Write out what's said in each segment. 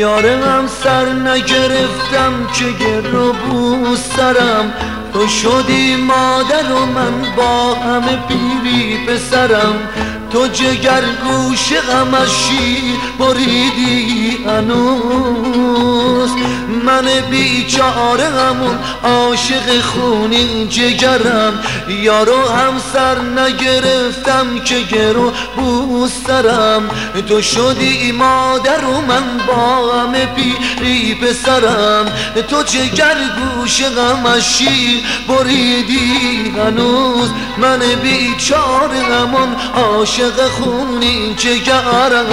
یارم سر نگرفتم که گرو بو سرم، تو شدی مادر و من با همه پیری پسرم. تو جگر گوش غمش شیر بریدی هنوز، من بیچاره همون عاشق خونین جگرم. یارو هم سر نگرفتم که گرو بوسترم، تو شدی مادر و من با همه پیری پسرم. تو جگر گوش غمش شیر بریدی هنوز، من بیچاره همون عاشق خونی جگرم.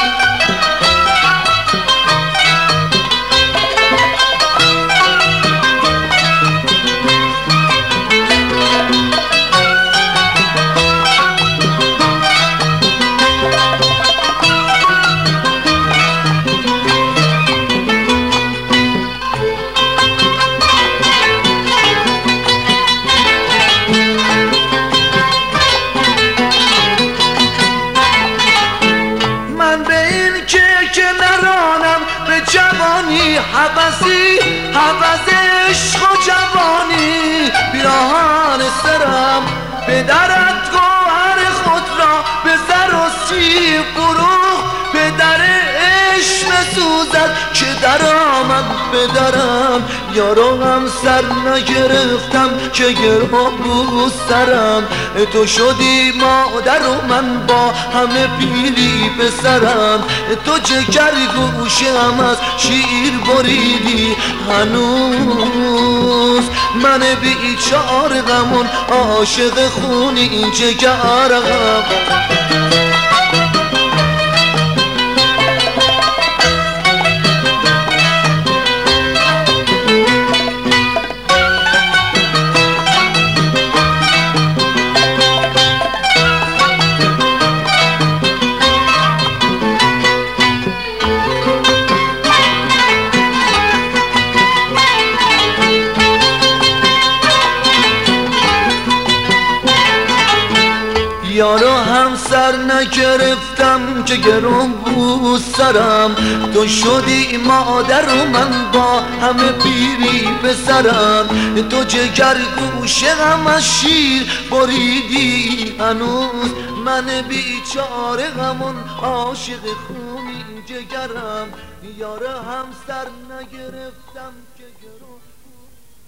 حوثی حوث عشق و جوانی پیراهن سرم، به درت گوهر خود را به زر و سیم فروخت. به در عشق سوزد که در آمد به درم، یارو هم سر نگرفتم که گرو بو سرم. تو شدی مادر و من با همه پیری پسرم، تو جگر گوشم از شیر بریدی هنوز، من بیچاره غمون عاشق خونی جگرم. یارو هم سر نگرفتم که گرم بو سرم، تو شدی مادر و من با همه پیری پسرم. تو جگر گوش غمش شیر بریدی هنوز، من بیچاره غمون عاشق خونی جگرم. یارو هم سر نگرفتم که گرم